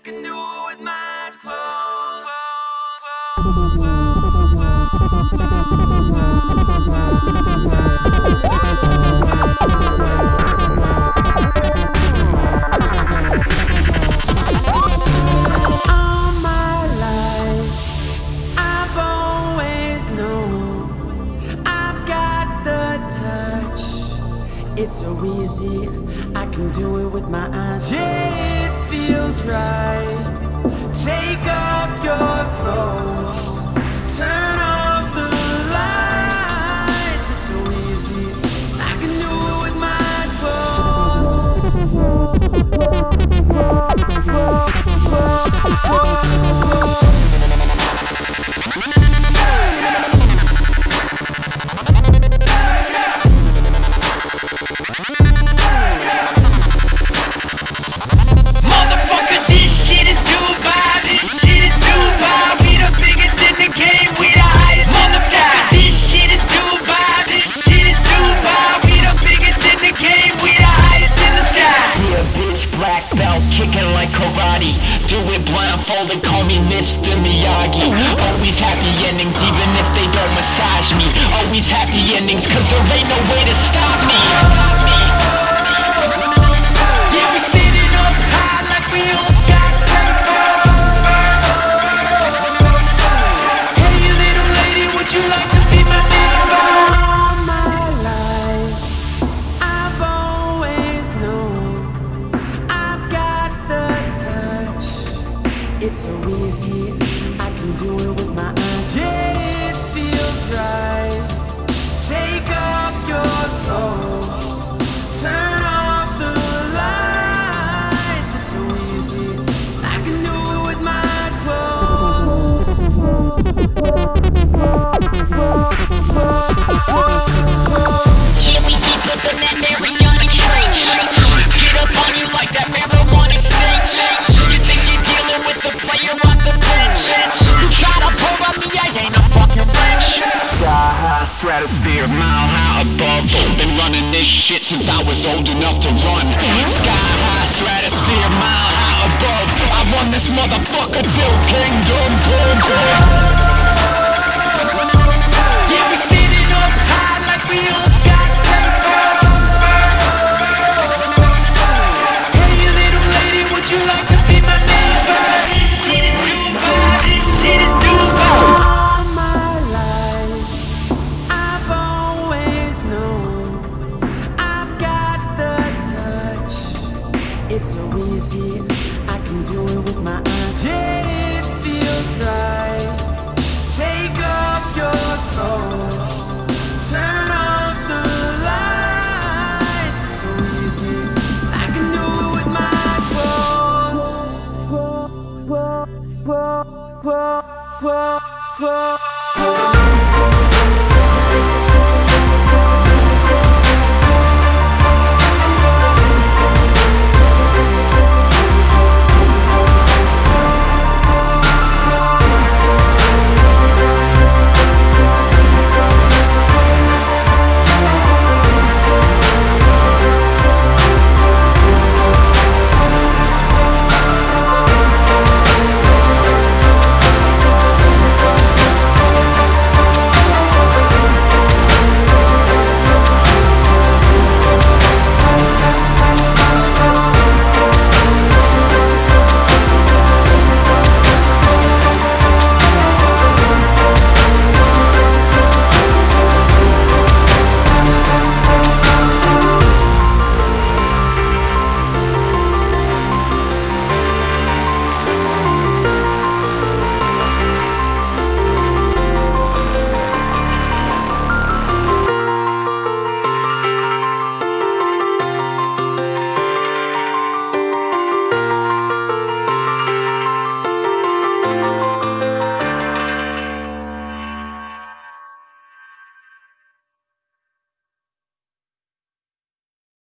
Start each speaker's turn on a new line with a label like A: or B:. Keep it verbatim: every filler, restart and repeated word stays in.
A: can do it with my eyes closed. All my life, I've always known I've got the touch. It's so easy, I can do it with my eyes closed. Yeah, it feels right. Take off your clothes, turn off the lights. It's so easy, I can do it with my eyes
B: kicking like karate, do it blindfolded, call me Mister Miyagi. Always happy endings, even if they don't massage me. Always happy endings, cause there ain't no way to stop me.
A: Yeah, we standing up high like we on skyscraper. Hey little lady, would you like to be my neighbor? All my life, I've always known I've got the touch. It's so easy, I can do it with my eyes. Yeah, it feels right. Take off your clothes, turn off the lights. It's so easy, I can do it with my eyes closed.
B: Yeah, we deep up in that marijuana trench. Get up on you like that marijuana stench. You think you're dealing with the player on the bench? You try to pull on me, I ain't a fucking wrench. Sky high, stratosphere, mile high above. Been running this shit since I was old enough to run. Sky high, stratosphere, mile high above. I run this motherfucker till kingdom come.
A: Yeah, we standing up high like we on skyscraper. Hey little lady, would you like to be my neighbor? This shit is Dubai, this shit is Dubai. All my life, I've always known I've got the touch. It's so easy, I can do it with my eyes. Yeah, it feels right. Take off your clothes, turn off the lights. It's so easy, I can do it with my eyes closed.